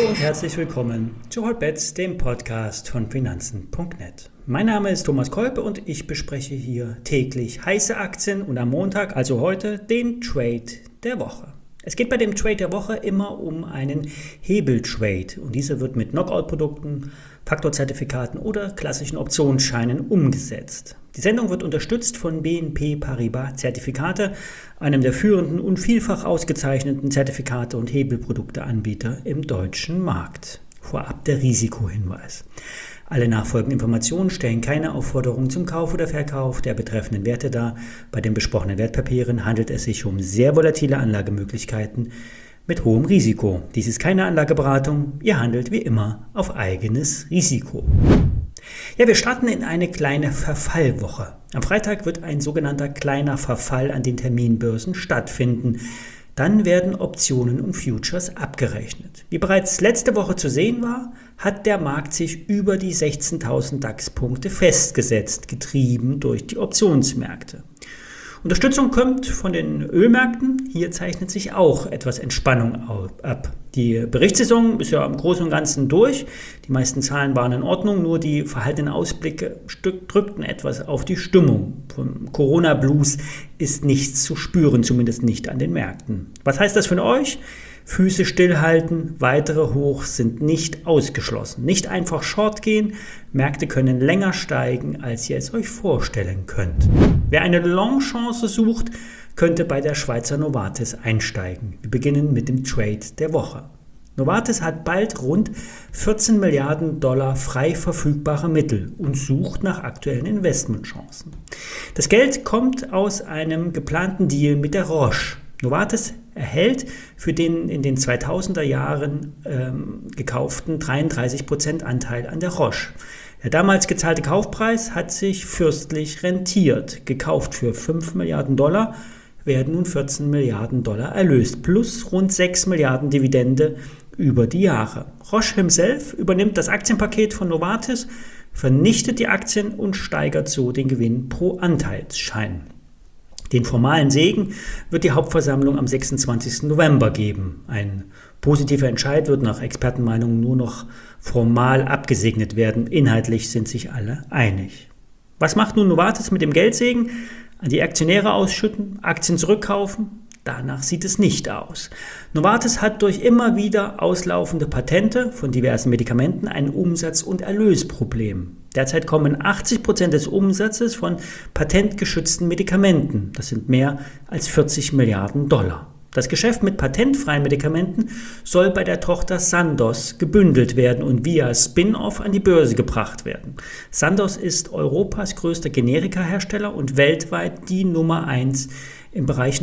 Hallo und herzlich willkommen zu Hotbets, dem Podcast von Finanzen.net. Mein Name ist Thomas Kolpe und ich bespreche hier täglich heiße Aktien und am Montag, also heute, den Trade der Woche. Es geht bei dem Trade der Woche immer um einen Hebeltrade und dieser wird mit Knockout-Produkten, Faktorzertifikaten oder klassischen Optionsscheinen umgesetzt. Die Sendung wird unterstützt von BNP Paribas Zertifikate, einem der führenden und vielfach ausgezeichneten Zertifikate- und Hebelprodukteanbieter im deutschen Markt. Vorab der Risikohinweis. Alle nachfolgenden Informationen stellen keine Aufforderung zum Kauf oder Verkauf der betreffenden Werte dar. Bei den besprochenen Wertpapieren handelt es sich um sehr volatile Anlagemöglichkeiten mit hohem Risiko. Dies ist keine Anlageberatung, ihr handelt wie immer auf eigenes Risiko. Ja, wir starten in eine kleine Verfallwoche. Am Freitag wird ein sogenannter kleiner Verfall an den Terminbörsen stattfinden. Dann werden Optionen und Futures abgerechnet. Wie bereits letzte Woche zu sehen war, hat der Markt sich über die 16.000 DAX-Punkte festgesetzt, getrieben durch die Optionsmärkte. Unterstützung kommt von den Ölmärkten. Hier zeichnet sich auch etwas Entspannung ab. Die Berichtssaison ist ja im Großen und Ganzen durch. Die meisten Zahlen waren in Ordnung, nur die verhaltenen Ausblicke drückten etwas auf die Stimmung. Vom Corona-Blues ist nichts zu spüren, zumindest nicht an den Märkten. Was heißt das für euch? Füße stillhalten, weitere Hochs sind nicht ausgeschlossen. Nicht einfach Short gehen, Märkte können länger steigen, als ihr es euch vorstellen könnt. Wer eine Long-Chance sucht, könnte bei der Schweizer Novartis einsteigen. Wir beginnen mit dem Trade der Woche. Novartis hat bald rund 14 Milliarden Dollar frei verfügbare Mittel und sucht nach aktuellen Investmentchancen. Das Geld kommt aus einem geplanten Deal mit der Roche. Novartis erhält für den in den 2000er Jahren gekauften 33% Anteil an der Roche. Der damals gezahlte Kaufpreis hat sich fürstlich rentiert. Gekauft für 5 Milliarden Dollar werden nun 14 Milliarden Dollar erlöst, plus rund 6 Milliarden Dividende über die Jahre. Roche himself übernimmt das Aktienpaket von Novartis, vernichtet die Aktien und steigert so den Gewinn pro Anteilsschein. Den formalen Segen wird die Hauptversammlung am 26. November geben. Ein positiver Entscheid wird nach Expertenmeinung nur noch formal abgesegnet werden. Inhaltlich sind sich alle einig. Was macht nun Novartis mit dem Geldsegen? An die Aktionäre ausschütten, Aktien zurückkaufen? Danach sieht es nicht aus. Novartis hat durch immer wieder auslaufende Patente von diversen Medikamenten ein Umsatz- und Erlösproblem. Derzeit kommen 80% des Umsatzes von patentgeschützten Medikamenten. Das sind mehr als 40 Milliarden Dollar. Das Geschäft mit patentfreien Medikamenten soll bei der Tochter Sandoz gebündelt werden und via Spin-off an die Börse gebracht werden. Sandoz ist Europas größter Generikahersteller und weltweit die Nummer 1 im Bereich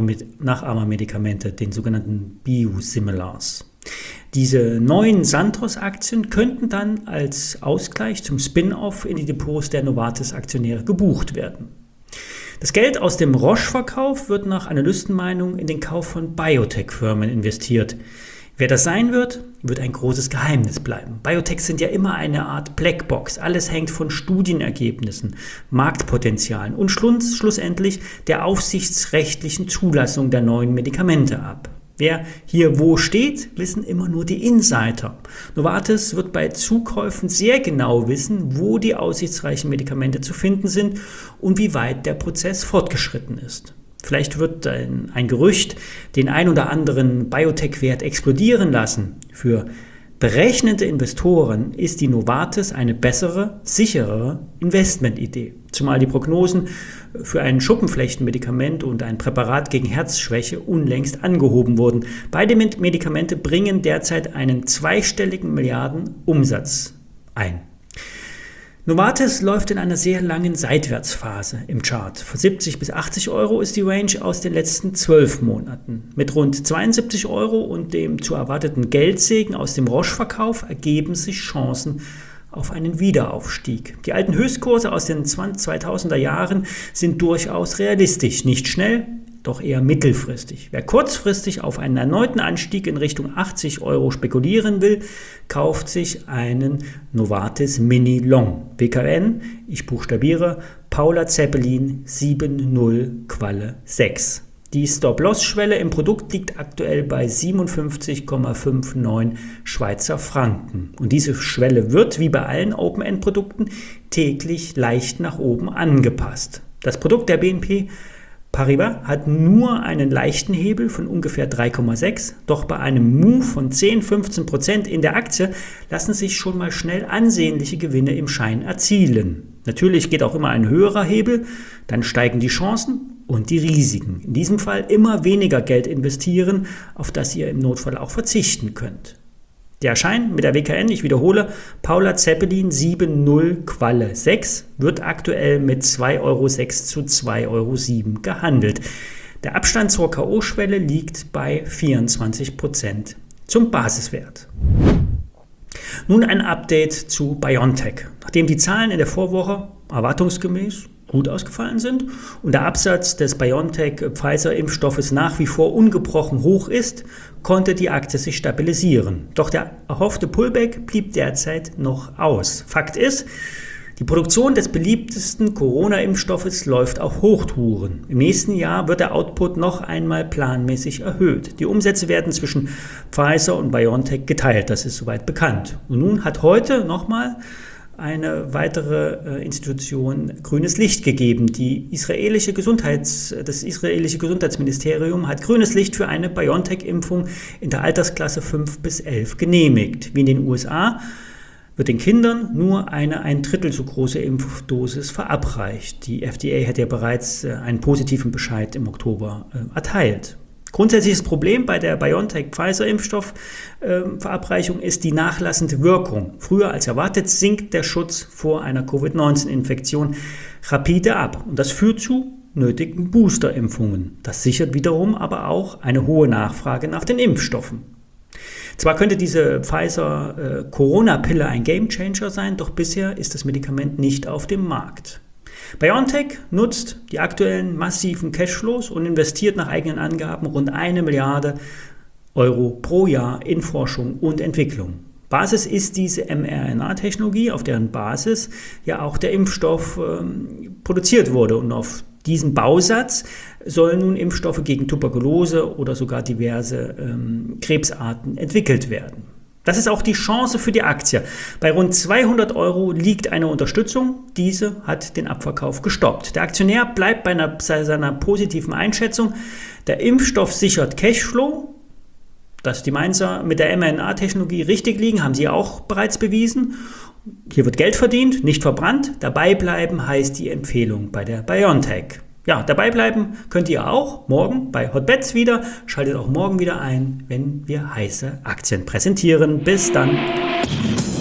Nachahmermedikamente, den sogenannten Biosimilars. Diese neuen Sandoz-Aktien könnten dann als Ausgleich zum Spin-off in die Depots der Novartis-Aktionäre gebucht werden. Das Geld aus dem Roche-Verkauf wird nach Analystenmeinung in den Kauf von Biotech-Firmen investiert. Wer das sein wird, wird ein großes Geheimnis bleiben. Biotechs sind ja immer eine Art Blackbox. Alles hängt von Studienergebnissen, Marktpotenzialen und schlussendlich der aufsichtsrechtlichen Zulassung der neuen Medikamente ab. Wer hier wo steht, wissen immer nur die Insider. Novartis wird bei Zukäufen sehr genau wissen, wo die aussichtsreichen Medikamente zu finden sind und wie weit der Prozess fortgeschritten ist. Vielleicht wird ein Gerücht den ein oder anderen Biotech-Wert explodieren lassen. Für berechnende Investoren ist die Novartis eine bessere, sicherere Investmentidee. Zumal die Prognosen für ein Schuppenflechtenmedikament und ein Präparat gegen Herzschwäche unlängst angehoben wurden. Beide Medikamente bringen derzeit einen zweistelligen Milliardenumsatz ein. Novartis läuft in einer sehr langen Seitwärtsphase im Chart. Von 70 bis 80 Euro ist die Range aus den letzten 12 Monaten. Mit rund 72 Euro und dem zu erwarteten Geldsegen aus dem Roche-Verkauf ergeben sich Chancen auf einen Wiederaufstieg. Die alten Höchstkurse aus den 2000er Jahren sind durchaus realistisch. Nicht schnell, doch eher mittelfristig. Wer kurzfristig auf einen erneuten Anstieg in Richtung 80 Euro spekulieren will, kauft sich einen Novartis Mini Long. WKN, ich buchstabiere, Paula Zeppelin 70 Qualle 6. Die Stop-Loss-Schwelle im Produkt liegt aktuell bei 57,59 Schweizer Franken. Und diese Schwelle wird, wie bei allen Open-End-Produkten, täglich leicht nach oben angepasst. Das Produkt der BNP Paribas hat nur einen leichten Hebel von ungefähr 3,6, doch bei einem Move von 10-15% in der Aktie lassen sich schon mal schnell ansehnliche Gewinne im Schein erzielen. Natürlich geht auch immer ein höherer Hebel, dann steigen die Chancen und die Risiken. In diesem Fall immer weniger Geld investieren, auf das ihr im Notfall auch verzichten könnt. Der Schein mit der WKN, ich wiederhole, Paula Zeppelin 70 Qualle 6 wird aktuell mit 2,06 Euro zu 2,07 Euro gehandelt. Der Abstand zur K.O.-Schwelle liegt bei 24% zum Basiswert. Nun ein Update zu BioNTech. Nachdem die Zahlen in der Vorwoche erwartungsgemäß gut ausgefallen sind und der Absatz des BioNTech-Pfizer-Impfstoffes nach wie vor ungebrochen hoch ist, konnte die Aktie sich stabilisieren. Doch der erhoffte Pullback blieb derzeit noch aus. Fakt ist, die Produktion des beliebtesten Corona-Impfstoffes läuft auf Hochtouren. Im nächsten Jahr wird der Output noch einmal planmäßig erhöht. Die Umsätze werden zwischen Pfizer und BioNTech geteilt, das ist soweit bekannt. Und nun hat heute nochmal eine weitere Institution grünes Licht gegeben. Das israelische Gesundheitsministerium hat grünes Licht für eine BioNTech-Impfung in der Altersklasse 5 bis 11 genehmigt. Wie in den USA wird den Kindern nur eine 1/3 so große Impfdosis verabreicht. Die FDA hat ja bereits einen positiven Bescheid im Oktober erteilt. Grundsätzliches Problem bei der BioNTech-Pfizer-Impfstoff-Verabreichung ist die nachlassende Wirkung. Früher als erwartet sinkt der Schutz vor einer Covid-19-Infektion rapide ab. Und das führt zu nötigen Boosterimpfungen. Das sichert wiederum aber auch eine hohe Nachfrage nach den Impfstoffen. Zwar könnte diese Pfizer-Corona-Pille ein Gamechanger sein, doch bisher ist das Medikament nicht auf dem Markt. BioNTech nutzt die aktuellen massiven Cashflows und investiert nach eigenen Angaben rund 1 Milliarde Euro pro Jahr in Forschung und Entwicklung. Basis ist diese mRNA-Technologie, auf deren Basis ja auch der Impfstoff produziert wurde. Und auf diesem Bausatz sollen nun Impfstoffe gegen Tuberkulose oder sogar diverse Krebsarten entwickelt werden. Das ist auch die Chance für die Aktie. Bei rund 200 Euro liegt eine Unterstützung. Diese hat den Abverkauf gestoppt. Der Aktionär bleibt bei seiner positiven Einschätzung. Der Impfstoff sichert Cashflow. Dass die Mainzer mit der mRNA-Technologie richtig liegen, haben sie auch bereits bewiesen. Hier wird Geld verdient, nicht verbrannt. Dabei bleiben heißt die Empfehlung bei der BioNTech. Ja, dabei bleiben könnt ihr auch morgen bei Hotbets wieder. Schaltet auch morgen wieder ein, wenn wir heiße Aktien präsentieren. Bis dann.